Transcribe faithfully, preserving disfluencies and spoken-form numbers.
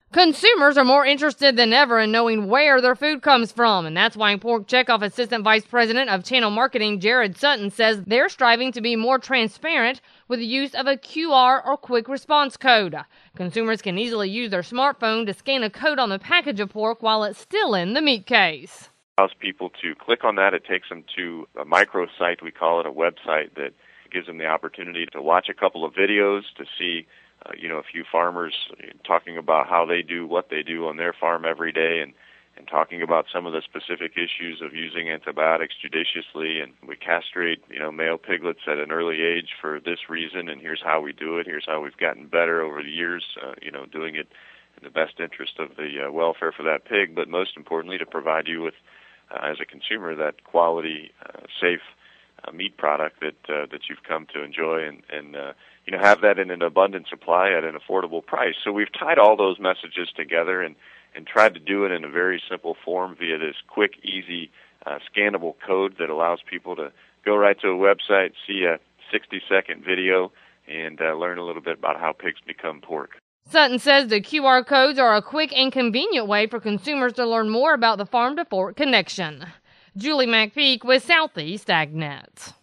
Consumers are more interested than ever in knowing where their food comes from, and that's why Pork Checkoff Assistant Vice President of Channel Marketing Jared Sutton says they're striving to be more transparent with the use of a Q R or quick response code. Consumers can easily use their smartphone to scan a code on the package of pork while it's still in the meat case. It allows people to click on that. It takes them to a microsite, we call it a website, that gives them the opportunity to watch a couple of videos to see Uh, you know, a few farmers talking about how they do what they do on their farm every day, and, and talking about some of the specific issues of using antibiotics judiciously. And we castrate, you know, male piglets at an early age for this reason, and here's how we do it. Here's how we've gotten better over the years, uh, you know, doing it in the best interest of the uh, welfare for that pig, but most importantly to provide you with, uh, as a consumer, that quality, uh, safe uh, meat product that uh, that you've come to enjoy, and, and uh, you know, have that in an abundant supply at an affordable price. So we've tied all those messages together and, and tried to do it in a very simple form via this quick, easy, uh, scannable code that allows people to go right to a website, see a sixty-second video, and uh, learn a little bit about how pigs become pork. Sutton says the Q R codes are a quick and convenient way for consumers to learn more about the farm-to-fork connection. Julie McPeak with Southeast AgNet.